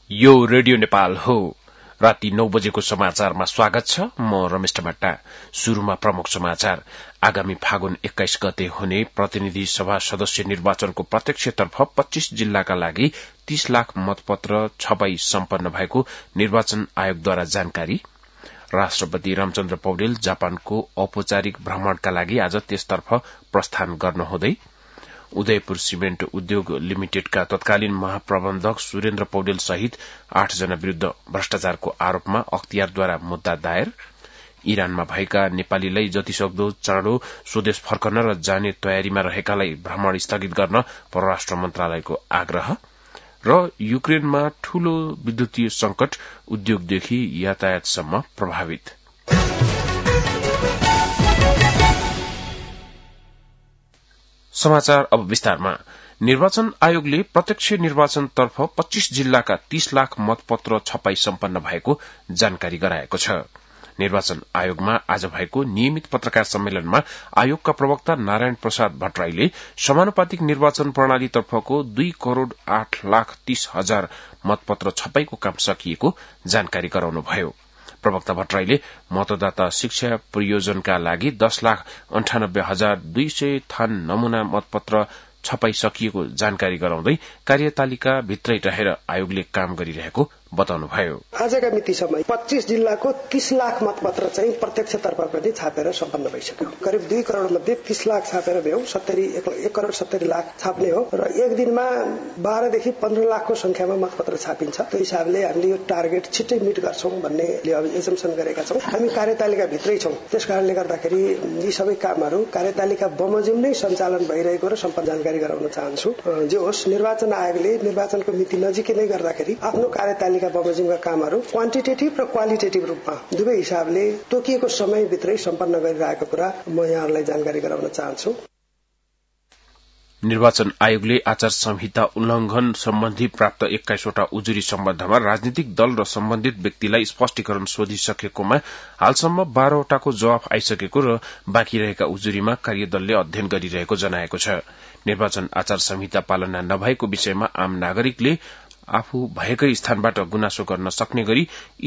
यो रेडियो नेपाल हो। राति 9 बजेको समाचारमा स्वागत छ। म रमेश भट्टा। शुरूमा प्रमुख समाचार। आगामी फागुन 21 गते हुने प्रतिनिधि सभा सदस्य निर्वाचनको प्रत्यक्षतर्फ 25 जिल्लाका लागि 30 लाख मतपत्र छपाई सम्पन्न भएको निर्वाचन आयोगद्वारा जानकारी। राष्ट्रपति रामचन्द्र पौडेल जापानको औपचारिक भ्रमणका लागि आज त्यसतर्फ प्रस्थान गर्नुहुँदै उदयपुर सिमेन्ट उद्योग लिमिटेडका तत्कालीन महाप्रबन्धक सुरेन्द्र पौडेल सहित 8 जना विरूद्ध भ्रष्टाचारको आरोपमा अख्तियारद्वारा मुद्दा दायर। इरानमा भएका नेपालीलाई जतिसक्दो चाँडो स्वदेश फर्कन र जाने तयारीमा रहेकालाई भ्रमण स्थगित गर्न परराष्ट्र मन्त्रालयको आग्रह। र युक्रेनमा ठूलो विद्युतीय संकट, उद्योगदेखि यातायातसम्म प्रभावित। समाचार अब विस्तारमा। निर्वाचन आयोगले प्रत्यक्ष निर्वाचनतर्फ 25 जिल्लाका 30 लाख मतपत्र छपाई सम्पन्न भएको जानकारी गराएको छ। निर्वाचन आयोगमा आज भएको नियमित पत्रकार सम्मेलनमा आयोगका प्रवक्ता नारायण प्रसाद भट्टराईले समानुपातिक निर्वाचन प्रणालीतर्फको 2 करोड़ 8 लाख 30 हजार मतपत्र छपाईको काम सकिएको जानकारी गराउनुभयो। प्रवक्ता भट्टराईले मतदाता शिक्षा प्रयोजनका लागि 10 लाख 98 हजार 200 थान नमूना मतपत्र छपाई सकिएको जानकारी गराउँदै कार्यतालिका भित्रै रहेर आयोगले काम गरिरहेको बताउनुभयो। आजका मितिसम्म 25 जिल्लाको 30 लाख मतपत्र चाहिँ प्रत्यक्षतर्फ पनि छापेर सम्पन्न भइसक्यो। करिब 2 करोड़ मध्ये 30 लाख छापेर भ्यौ 1 करोड़ 70 लाख छाप्ने हो र एक दिनमा 12 देखि 15 लाखको संख्यामा मतपत्र छापिन्छ। त्यो हिसाबले हामीले यो टार्गेट छिट्टै मिट गर्छौं भन्ने एजम्पसन गरेका छौं। हामी कार्यतालिका भित्रै छौं। त्यसकारणले गर्दाखेरि यी सबै कामहरू कार्यतालिका बमोजिम नै सञ्चालन भइरहेको र सम्पन्न जानकारी गराउन चाहन्छु। जे होस्, निर्वाचन आयोगले निर्वाचनको मिति नजिकै नै गर्दाखेरि आफ्नो कार्यतालिका बमोजिमका कामहरू क्वान्टिटेटिभ र क्वालिटेटिभ रूपमा दुवै हिसाबले तोकिएको समयभित्रै सम्पन्न गरिरहेको कुरा म यहाँहरूलाई जानकारी गराउन चाहन्छु। निर्वाचन आयोगले आचार संहिता उल्लंघन सम्बन्धी प्राप्त 21 वटा उजुरी सम्बन्धमा राजनीतिक दल र सम्बन्धित व्यक्तिलाई स्पष्टीकरण सोधिसकेकोमा हालसम्म 12 वटाको जवाफ आइसकेको र बाँकी रहेका उजुरीमा कार्यदलले अध्ययन गरिरहेको जनाएको छ। निर्वाचन आचार संहिता पालना नभएको विषयमा आम नागरिकले आफू भएकै स्थानबाट गुनासो गर्न सक्ने गरी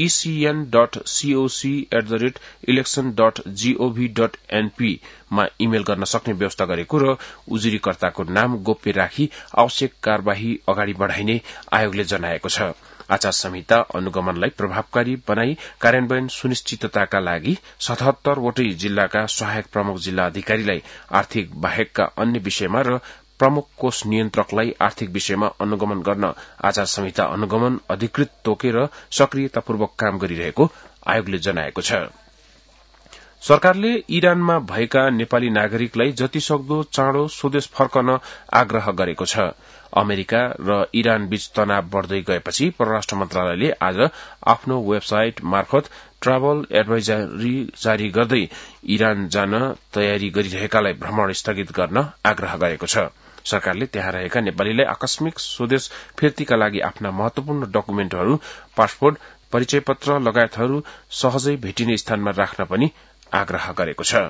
ecn.coc@election.gov.np मा इमेल गर्न सक्ने व्यवस्था गरेको र उजुरीकर्ताको नाम गोप्य राखी आवश्यक कार्यवाही अगाडि बढ़ाइने आयोगले जनाएको छ। आचार संहिता अनुगमनलाई प्रभावकारी बनाई कार्यान्वयन सुनिश्चितताका लागि 77 वटै जिल्लाका सहायक प्रमुख जिल्ला अधिकारीलाई आर्थिक बाहेकका अन्य विषयमा र प्रमुख कोष नियन्त्रकलाई आर्थिक विषयमा अनुगमन गर्न आचार संहिता अनुगमन अधिकृत तोकेर सक्रियतापूर्वक काम गरिरहेको आयोगले जनाएको छ। सरकारले इरानमा भएका नेपाली नागरिकलाई जतिसक्दो चाँडो स्वदेश फर्कन आग्रह गरेको छ। अमेरिका र इरान बीच तनाव बढ़दै गएपछि परराष्ट्र मन्त्रालयले आज आफ्नो वेबसाइट मार्फत ट्राभल एडभाइजरी जारी गर्दै इरान जान तयारी गरिरहेकालाई भ्रमण स्थगित गर्न आग्रह गरेको छ। सरकारले त्यहाँ रहेका नेपालीलाई आकस्मिक स्वदेश फिर्तीका लागि आफ्ना महत्वपूर्ण डकुमेन्टहरू, पासपोर्ट, परिचय पत्र लगायतहरू सहजै भेटिने स्थानमा राख्न पनि आग्रह गरेको छ।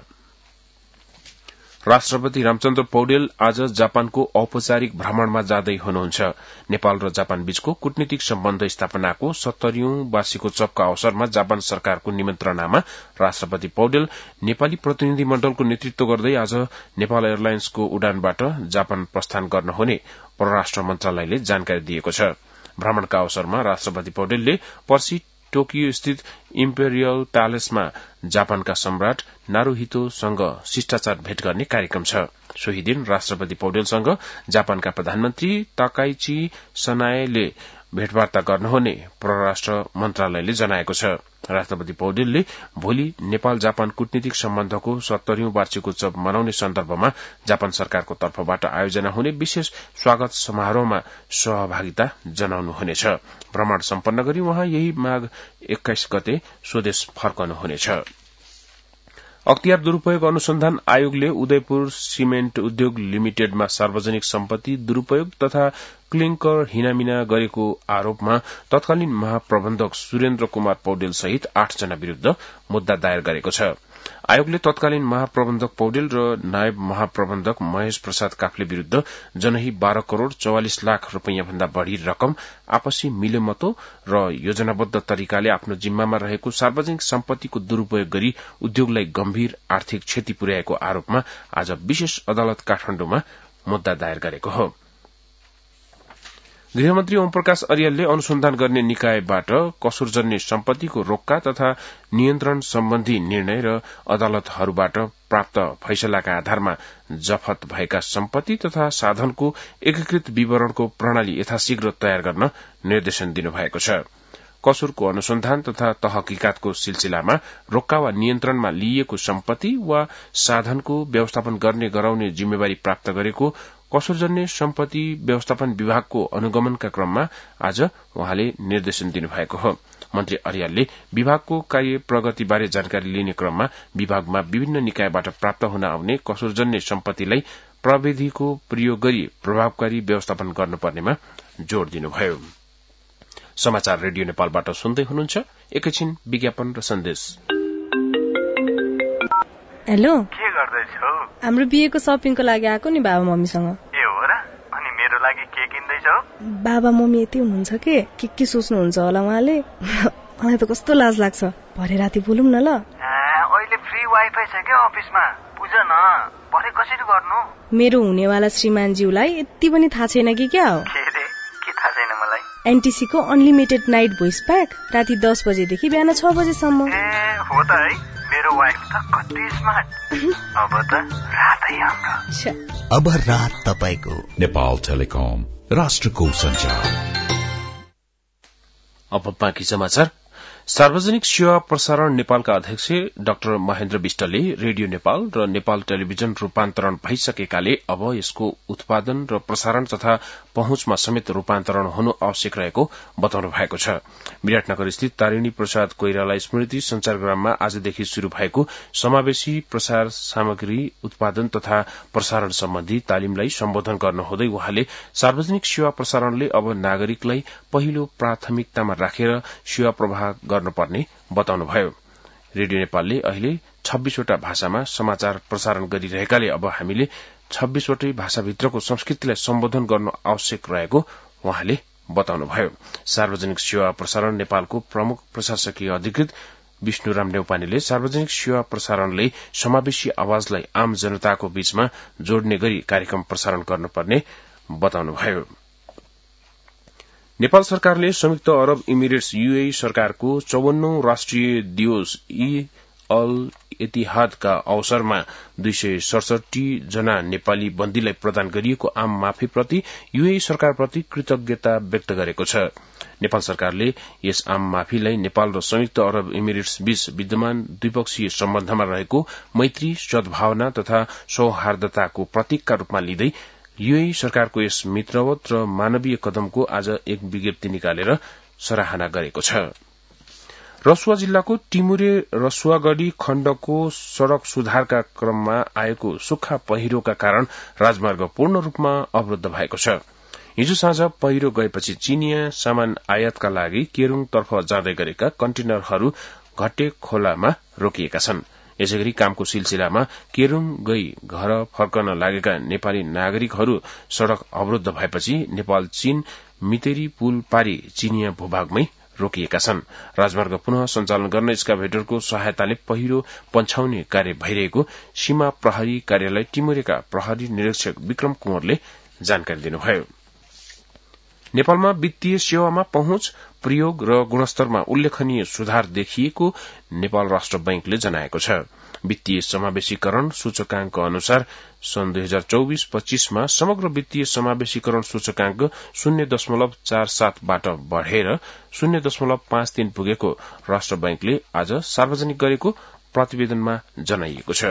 राष्ट्रपति रामचन्द्र पौडेल आज जापानको औपचारिक भ्रमणमा जाँदै हुनुहुन्छ। नेपाल र जापान बीचको कूटनीतिक सम्बन्ध स्थापनाको 70औं वार्षिकोत्सवका अवसरमा जापान सरकारको निमन्त्रणामा राष्ट्रपति पौडेल नेपाली प्रतिनिधि मण्डलको नेतृत्व गर्दै आज नेपाल एयरलाइन्सको उडानबाट जापान प्रस्थान गर्नुहुने परराष्ट्र मन्त्रालयले जानकारी दिएको छ। भ्रमणका अवसरमा राष्ट्रपति पौडेलले पर्सि टोकियो स्थित इम्पेरियल प्यालेसमा जापानका सम्राट नारुहितोसँग शिष्टाचार भेट गर्ने कार्यक्रम छ। सोही दिन राष्ट्रपति पौडेलसँग जापानका प्रधानमन्त्री ताकाइची सनाएले भेटवार्ता गर्नुहुने परराष्ट्र मन्त्रालयले जनाएको छ। राष्ट्रपति पौडेलले भोलि नेपाल जापान कूटनीतिक सम्बन्धको 70औं वार्षिकोत्सव मनाउने सन्दर्भमा जापान सरकारको तर्फबाट आयोजना हुने विशेष स्वागत समारोहमा सहभागिता जनाउनुहुनेछ। भ्रमण सम्पन्न गरी उहाँ यही माघ 21 गते स्वदेश फर्कनुहुनेछ। अख्तियार दुरूपयोग अनुसन्धान आयोगले उदयपुर सिमेन्ट उद्योग लिमिटेडमा सार्वजनिक सम्पत्ति दुरूपयोग तथा क्लिंकर हिनामिना गरेको आरोपमा तत्कालीन महाप्रबन्धक सुरेन्द्र कुमार पौडेल सहित 8 जना विरूद्ध मुद्दा दायर गरेको छ। आयोगले तत्कालीन महाप्रबन्धक पौडेल र नायब महाप्रबन्धक महेश प्रसाद काफ्ले विरूद्ध जनही 12 करोड़ 44 लाख रूपियाँ भन्दा बढ़ी रकम आपसी मिलेमतो र योजनाबद्ध तरिकाले आफ्नो जिम्मामा रहेको सार्वजनिक सम्पत्तिको दुरूपयोग गरी उद्योगलाई गम्भीर आर्थिक क्षति पुर्याएको आरोपमा आज विशेष अदालत काठमाडौँमा मुद्दा दायर गरेको हो। गृहमन्त्री ओमप्रकाश अर्यालले अनुसन्धान गर्ने निकायबाट कसुरजन्य सम्पत्तिको रोक्का तथा नियन्त्रण सम्बन्धी निर्णय र अदालतहरूबाट प्राप्त फैसलाका आधारमा जफत भएका सम्पत्ति तथा साधनको एकीकृत विवरणको प्रणाली यथाशीघ्र तयार गर्न निर्देशन दिनुभएको छ। कसुरको अनुसन्धान तथा तहकीकातको सिलसिलामा रोक्का वा नियन्त्रणमा लिइएको सम्पत्ति वा साधनको व्यवस्थापन गर्ने गराउने जिम्मेवारी प्राप्त गरेको कसुरजन्य सम्पत्ति व्यवस्थापन विभागको अनुगमनका क्रममा आज उहाँले निर्देशन दिनुभएको हो। मन्त्री अर्यालले विभागको कार्य प्रगतिबारे जानकारी लिने क्रममा विभागमा विभिन्न निकायबाट प्राप्त हुन आउने कसुरजन्य सम्पत्तिलाई प्रविधिको प्रयोग गरी प्रभावकारी व्यवस्थापन गर्नुपर्नेमा जोड़ दिनुभयो। समाचार रेडियो नेपालबाट सुन्दै हुनुहुन्छ। एकैछिन विज्ञापन र सन्देश। हेलो, के गर्दैछौ? हाम्रो बिहेको शपिङको लागि आएको नि बाबा मम्मीसँग। ए हो र? अनि मेरो लागि के किन्दैछौ? बाबा मम्मी यति हुनुहुन्छ के सोच्नुहुन्छ होला उहाँले। मलाई त कस्तो लाज लाग्छ। भरे राति बोलौँ न ल। अहिले फ्री वाइफाई छ के अफिसमा? बुझ न, भरे कसरी गर्नु? मेरो हुनेवाला श्रीमानज्यूलाई यति पनि थाहा छैन कि क्या हो? के थाहा छैन मलाई? एनटीसी को अनलिमिटेड नाइट भोइस प्याक राति 10 बजेदेखि बिहान 6 बजेसम्म। हो त है, मेरो वाइफ त कति स्मार्ट। अब त रातै हाम्रो। अब रात तपाईको। नेपाल टेलिकम, राष्ट्रको सञ्चार। अब बाँकी समाचार। सार्वजनिक सेवा प्रसारण नेपालका अध्यक्ष डाक्टर महेन्द्र विष्टले रेडियो नेपाल र नेपाल टेलिभिजन रूपान्तरण भइसकेकाले अब यसको उत्पादन र प्रसारण तथा पहुँचमा समेत रूपान्तरण हुनु आवश्यक रहेको बताउनु भएको छ। विराटनगर स्थित तारिणी प्रसाद कोइराला स्मृति संचारग्राममा आजदेखि शुरू भएको समावेशी प्रसार सामग्री उत्पादन तथा प्रसारण सम्बन्धी तालिमलाई सम्बोधन गर्नुहुँदै उहाँले सार्वजनिक सेवा प्रसारणले अब नागरिकलाई पहिलो प्राथमिकतामा राखेर सेवा प्रवाह गर्नुपर्ने बताउनुभयो। रेडियो नेपालले अहिले 26 वटा भाषामा समाचार प्रसारण गरिरहेकाले अब हामीले 26 वटै भाषाभित्रको संस्कृतिलाई सम्बोधन गर्न आवश्यक रहेको उहाँले बताउनुभयो। सार्वजनिक सेवा प्रसारण नेपालको प्रमुख प्रशासकीय अधिकृत विष्णुराम नेउपानेले सार्वजनिक सेवा प्रसारणले समावेशी आवाजलाई आम जनताको बीचमा जोड्ने गरी कार्यक्रम प्रसारण गर्नुपर्ने बताउनुभयो। नेपाल सरकारले संयुक्त अरब इमिरेट्स यूएई सरकारको 54औं राष्ट्रिय दिवस अल इतिहादका अवसरमा 267 जना नेपाली बन्दीलाई प्रदान गरिएको आम माफीप्रति यूएई सरकारप्रति कृतज्ञता व्यक्त गरेको छ। नेपाल सरकारले यस आम माफीलाई नेपाल र संयुक्त अरब इमिरेट्स बीच विद्यमान द्विपक्षीय सम्बन्धमा रहेको मैत्री, सद्भावना तथा सौहार्दताको प्रतीकका रूपमा लिँदै यूएई सरकारको यस मित्रवत र मानवीय कदमको आज एक विज्ञप्ति निकालेर सराहना गरेको छ। रसुवा जिल्लाको टिमुरे रसुवागढ़ी खण्डको सड़क सुधारका क्रममा आएको सुक्खा पहिरोका कारण राजमार्ग पूर्ण रूपमा अवरूद्ध भएको छ। हिजो साँझ पहिरो गएपछि चिनिया सामान आयातका लागि केरूङतर्फ जाँदै गरेका कन्टेनरहरू घट्टे खोलामा रोकिएका छन्। यसैगरी कामको सिलसिलामा केरूङ गई घर फर्कन लागेका नेपाली नागरिकहरू सड़क अवरूद्ध भएपछि नेपाल चीन मितेरी पुल पारी चिनिया भूभागमै रोकिएका छन्। राजमार्ग पुनः सञ्चालन गर्न एक्सकाभेटरको सहायताले पहिरो पन्छाउने कार्य भइरहेको सीमा प्रहरी कार्यालय टिमुरेका प्रहरी निरीक्षक विक्रम कुँवरले जानकारी दिनुभयो। नेपालमा वित्तीय सेवामा पहुँच, प्रयोग र गुणस्तरमा उल्लेखनीय सुधार देखिएको नेपाल राष्ट्र बैंकले जनाएको छ। वित्तीय समावेशीकरण सूचकांक अनुसार सन् 2024-25 मा समग्र वित्तीय समावेशीकरण सूचकांक 0.47 बाट बढ़ेर 0.53 पुगेको राष्ट्र बैंकले आज सार्वजनिक गरेको प्रतिवेदनमा जनाइएको छ।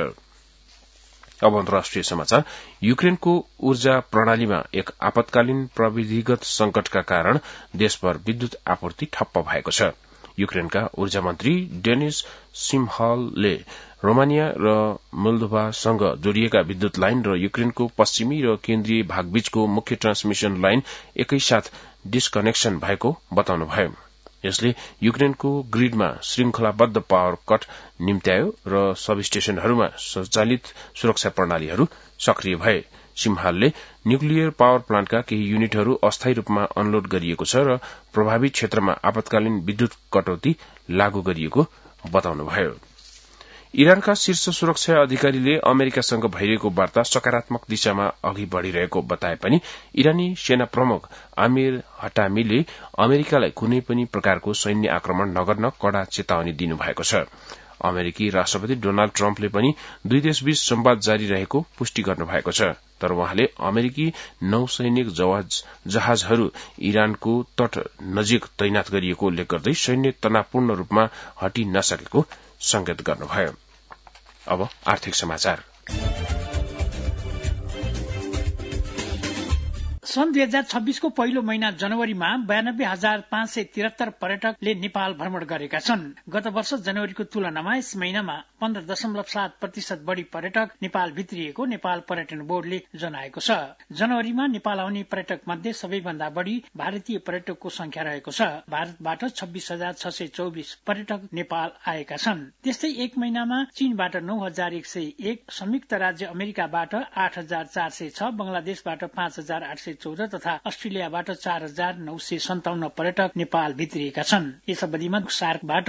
अब अन्तर्राष्ट्रिय समाचार। युक्रेनको ऊर्जा प्रणालीमा एक आपतकालीन प्रविधिगत संकटका कारण देशभर विद्युत आपूर्ति ठप्प भएको छ। युक्रेनका ऊर्जा मन्त्री डेनिस सिमहलले रोमानिया र मोल्दोभासँग जोडिएका विद्युत लाइन र युक्रेनको पश्चिमी र केन्द्रीय भागबीचको मुख्य ट्रान्समिशन लाइन एकैसाथ डिस्कनेक्सन भएको बताउनुभयो। यसले युक्रेनको ग्रिडमा श्रृंखलाबद्ध पावर कट निम्त्यायो र सब स्टेशनहरूमा स्वचालित सुरक्षा प्रणालीहरू सक्रिय भए। सिम्हालले न्यूक्लियर पावर प्लान्टका केही युनिटहरू अस्थायी रूपमा अनलोड गरिएको छ र प्रभावित क्षेत्रमा आपतकालीन विद्युत कटौती लागू गरिएको बताउनुभयो। इरानका शीर्ष सुरक्षा अधिकारीले अमेरिकासँग भइरहेको वार्ता सकारात्मक दिशामा अघि बढ़िरहेको बताए पनि इरानी सेना प्रमुख आमिर हटामीले अमेरिकालाई कुनै पनि प्रकारको सैन्य आक्रमण नगर्न कड़ा चेतावनी दिनुभएको छ। अमेरिकी राष्ट्रपति डोनाल्ड ट्रम्पले पनि दुई देशबीच संवाद जारी रहेको पुष्टि गर्नुभएको छ, तर उहाँले अमेरिकी नौसैनिक जहाजहरू इरानको तट नजिक तैनात गरिएको उल्लेख गर्दै सैन्य तनावपूर्ण रूपमा हटि नसकेको संकेत गर्नुभयो। अब आर्थिक समाचार। सन् 2026 को पहिलो महिना जनवरीमा 92,573 पर्यटकले नेपाल भ्रमण गरेका छन्। गत वर्ष जनवरीको तुलनामा यस महिनामा 15.7% बढ़ी पर्यटक नेपाल भित्रिएको नेपाल पर्यटन बोर्डले जनाएको छ। जनवरीमा नेपाल आउने पर्यटक मध्ये सबैभन्दा बढ़ी भारतीय पर्यटकको संख्या रहेको छ। भारतबाट 26,624 पर्यटक नेपाल आएका छन्। त्यस्तै एक महिनामा चीनबाट 9,101, संयुक्त राज्य अमेरिकाबाट 8,406, बंगलादेशबाट 5,814 तथा अस्ट्रेलियाबाट 4,957 पर्यटक नेपाल भित्रिएका छन्। यस अवधिमा सार्कबाट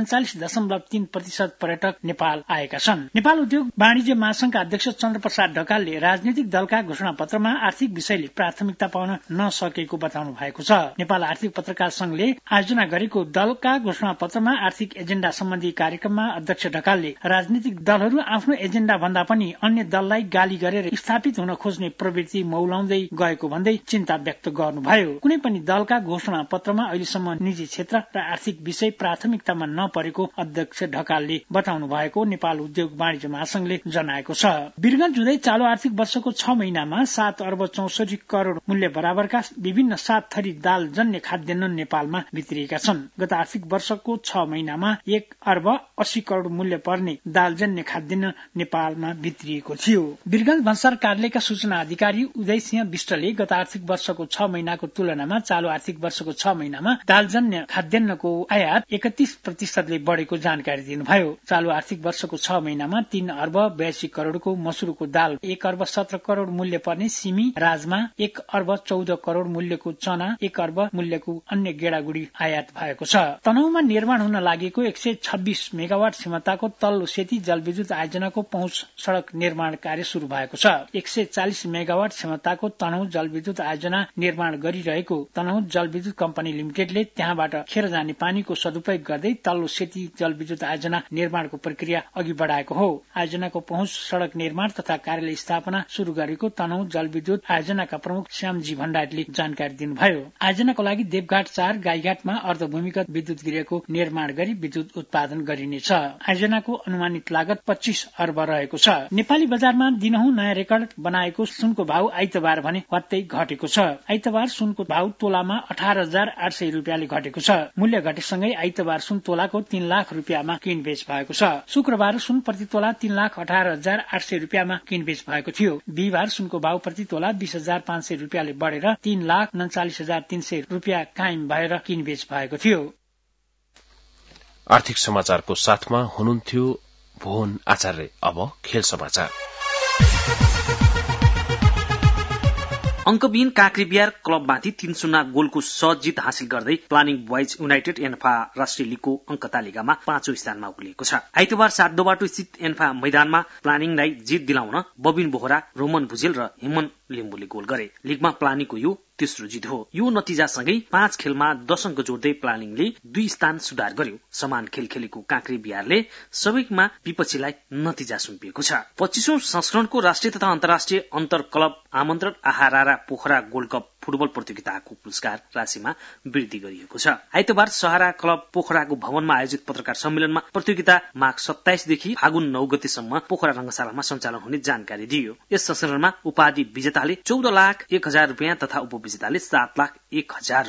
39.3% पर्यटक नेपाल आएका छन्। नेपाल उद्योग वाणिज्य महासंघका अध्यक्ष चन्द्र प्रसाद ढकालले राजनीतिक दलका घोषणा पत्रमा आर्थिक विषयले प्राथमिकता पाउन नसकेको बताउनु भएको छ। नेपाल आर्थिक पत्रकार संघले आयोजना गरेको दलका घोषणा पत्रमा आर्थिक एजेण्डा सम्बन्धी कार्यक्रममा अध्यक्ष ढकालले राजनीतिक दलहरू आफ्नो एजेण्डा भन्दा पनि अन्य दललाई गाली गरेर स्थापित हुन खोज्ने प्रवृत्ति मौलाउँदै गएको भन्दै चिन्ता व्यक्त गर्नुभयो। कुनै पनि दलका घोषणा पत्रमा अहिलेसम्म निजी क्षेत्र र आर्थिक विषय प्राथमिकतामा नपरेको अध्यक्ष ढकालले बताउनु भएको नेपाल उद्योग वाणिज्य महासंघले जनाएको छ। वीरगञ्ज हुँदै चालू आर्थिक वर्षको 6 महिनामा 7 अर्ब 64 करोड़ मूल्य बराबरका विभिन्न 7 थरी दाल जन्य खाद्यान्न नेपालमा भित्रिएका छन्। गत आर्थिक वर्षको 6 महिनामा 1 अर्ब 80 करोड़ मूल्य पर्ने दाल जन्य खाद्यान्न नेपालमा भित्रिएको थियो। वीरगञ्ज भन्सार कार्यालयका सूचना अधिकारी उदय सिंह विष्टले गत आर्थिक वर्षको 6 महिनाको तुलनामा चालू आर्थिक वर्षको 6 महिनामा दालजन्य खाद्यान्नको आयात 31% बढ़ेको जानकारी दिनुभयो। चालू आर्थिक वर्षको 6 महिनामा 3 अर्ब 82 करोड़को मसुरको दाल, 1 अर्ब 17 करोड़ मूल्य पर्ने सिमी, राजमा, 1 अर्ब 14 करोड़ मूल्यको चना, 1 अर्ब मूल्यको अन्य गेडागुडी आयात भएको छ। तनहुमा निर्माण हुन लागेको 126 मेगावाट क्षमताको तल्लो सेती जलविद्युत आयोजनाको पहुँच सड़क निर्माण कार्य शुरू भएको छ। 140 मेगावाट क्षमताको तनहुँ जलविद्युत आयोजना निर्माण गरिरहेको तनहुँ जलविद्युत कम्पनी लिमिटेडले त्यहाँबाट खेर जाने पानीको सदुपयोग गर्दै तल्लो सेती जलविद्युत आयोजना निर्माणको प्रक्रिया अघि बढ़ाएको हो। आयोजनाको पहुँच सड़क निर्माण तथा कार्यालय स्थापना शुरू गरेको तनहुँ जलविद्युत आयोजनाका प्रमुख श्यामजी भण्डारीले जानकारी दिनुभयो। आयोजनाको लागि देवघाट 4 गाईघाटमा अर्धभूमिगत विद्युत गृहको निर्माण गरी विद्युत उत्पादन गरिनेछ। आयोजनाको अनुमानित लागत 25 अर्ब रहेको छ। नेपाली बजारमा दिनहुँ नयाँ रेकर्ड बनाएको सुनको भाव आइतबार भने वात्तै घटेको छ। आइतबार सुनको भाव तोलामा 18,800 रुपियाँले घटेको छ। मूल्य घटेसँगै आइतबार सुन तोलाको 3 लाख रुपियाँमा किनबेच भएको छ। शुक्रबार सुन प्रति तोला 3,18,800 रुपियाँमा किनबेच भएको थियो। बिहिबार सुनको भाव प्रति तोला 20,500 रुपियाँले बढेर 3,39,300 रुपियाँ कायम भएर किनबेच भएको थियो। आर्थिक समाचारको साथमा हुनुहुन्थ्यो भुवन आचार्य। अब खेल समाचार। अंकविहीन काँक्रेबिहार क्लबमाथि 3-0 गोलको सहज जित हासिल गर्दै प्लानिङ बोइज युनाइटेड एन्फा राष्ट्रिय लीगको अंक तालिकामा 5औं स्थानमा उक्लिएको छ। आइतबार 7 दोबाटो स्थित एन्फा मैदानमा प्लानिङलाई जित दिलाउन बबिन बोहरा, रोमन भुजेल र हेमन लिम्बुले गोल गरे। लीगमा प्लानिङको यो तेस्रो जित हो। यो नतिजासँगै 5 खेलमा 10 अंक जोड्दै प्लानिङले 2 स्थान सुधार गर्यो। समान खेल खेलेको काँक्रेबिहारले सबैमा विपक्षीलाई नतिजा सुम्पिएको छ। 25औं संस्करणको राष्ट्रिय तथा अन्तर्राष्ट्रिय अन्तर क्लब आमन्त्रण आहारारा पोखरा गोल्ड कप फुटबल प्रतियोगिताको पुरस्कार राशिमा वृद्धि गरिएको छ। आइतबार सहारा क्लब पोखराको भवनमा आयोजित पत्रकार सम्मेलनमा प्रतियोगिता माघ 27 देखि फागुन 9 गतेसम्म पोखरा रंगशालामा सञ्चालन हुने जानकारी दिइयो। यस संस्करणमा उपाधि विजेताले 14,01,000 रुपियाँ तथा उपविजेताले 7,01,000 रुपियाँ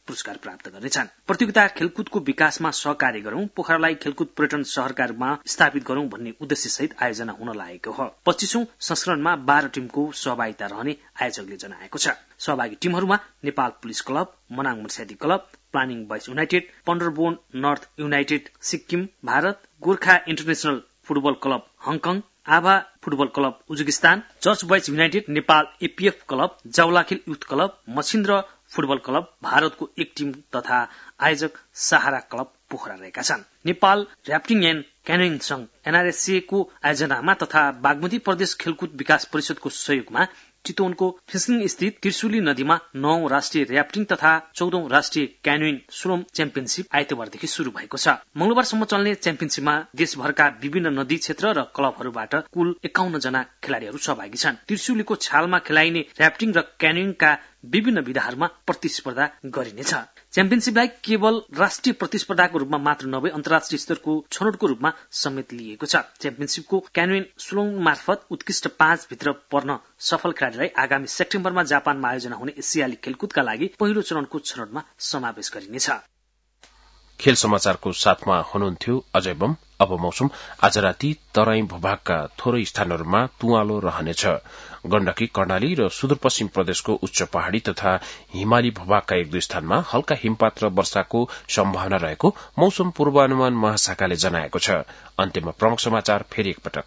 पुरस्कार प्राप्त गर्नेछन्। प्रतियोगिता खेलकुदको विकासमा सहकार्य गरौं, पोखरालाई खेलकुद पर्यटन शहरका रूपमा स्थापित गरौं भन्ने उद्देश्यसहित आयोजना हुन लागेको हो। 25औं संस्करणमा 12 टिमको सहभागिता रहने आयोजकले जनाएको छ। सहभागी टिमहरूमा Nepal police club, Manang municipality club, planning boys united, पन्डरबोन north united Sikkim Bharat, Gorkha international football club Hong Kong, Abha football club Uzbekistan, church boys united Nepal, APF club, Jawalakhel youth club, Machhindra football club भारतको एक टिम तथा आयोजक सहारा क्लब पोखरा रहेका छन्। नेपाल र्याफ्टिङ एण्ड क्यानोइङ संघ NRSC को आयोजनामा तथा बागमती प्रदेश खेलकुद विकास परिषदको सहयोगमा चितवनको फिस्लिङ स्थित त्रिशुली नदीमा 9औं राष्ट्रिय र्याफ्टिङ तथा 14औं राष्ट्रिय क्यानोइङ स्लोम च्याम्पियनशिप आइतबारदेखि शुरू भएको छ। मंगलबारसम्म चल्ने च्याम्पियनशिपमा देशभरका विभिन्न नदी क्षेत्र र क्लबहरूबाट कुल 51 जना खेलाड़ीहरू सहभागी छन्। त्रिशुलीको छालमा खेलाइने र्याफ्टिङ र क्यानोइङका विभिन्न विधाहरूमा प्रतिस्पर्धा गरिनेछ। च्याम्पियनशिपलाई केवल राष्ट्रिय प्रतिस्पर्धाको रूपमा मात्र नभई अन्तर्राष्ट्रिय स्तरको छनौटको रूपमा समेत लिएको छ। च्याम्पियनशिपको क्यानोइङ स्लोम मार्फत उत्कृष्ट 5 भित्र पर्न सफल खेलाड़ीलाई आगामी सेप्टेम्बरमा जापानमा आयोजना हुने एसियाली खेलकुदका लागि पहिलो चरणको छनौटमा समावेश गरिनेछ। खेल समाचारको साथमा हुनुहुन्थ्यो अजय बम। अब मौसम। आज राति तराई भूभागका थोरै स्थानहरूमा तुवालो रहनेछ। गण्डकी, कर्णाली र सुदूरपश्चिम प्रदेशको उच्च पहाड़ी तथा हिमाली भूभागका 1-2 स्थानमा हल्का हिमपात र वर्षाको सम्भावना रहेको मौसम पूर्वानुमान महाशाखाले जनाएको छ। अन्त्यमा प्रमुख समाचार फेरि एकपटक।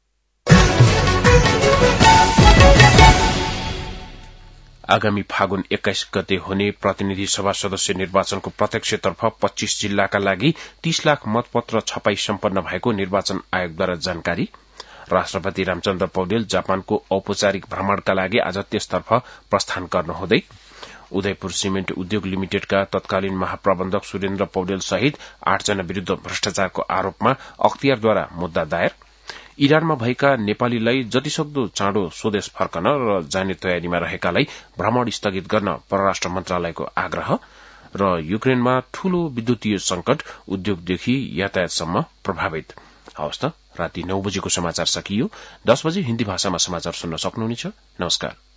आगामी फागुन 21 गते हुने प्रतिनिधि सभा सदस्य निर्वाचनको प्रत्यक्षतर्फ 25 जिल्लाका लागि 30 लाख मतपत्र छपाई सम्पन्न भएको निर्वाचन आयोगद्वारा जानकारी। राष्ट्रपति रामचन्द्र पौडेल जापानको औपचारिक भ्रमणका लागि आज त्यसतर्फ प्रस्थान गर्नुहुँदै उदयपुर सिमेन्ट उद्योग लिमिटेडका तत्कालीन महाप्रबन्धक सुरेन्द्र पौडेल सहित 8 जना विरूद्ध भ्रष्टाचारको आरोपमा अख्तियारद्वारा मुद्दा दायर। इरानमा भएका नेपालीलाई जतिसक्दो चाँडो स्वदेश फर्कन र जाने तयारीमा रहेकालाई भ्रमण स्थगित गर्न परराष्ट्र मन्त्रालयको आग्रह र युक्रेनमा ठूलो विद्युतीय संकट उद्योगदेखि यातायातसम्म प्रभावित। हवस् त, राति 9 बजेको समाचार सकियो। 10 बजे हिन्दी भाषामा समाचार सुन्न सक्नुहुनेछ। नमस्कार।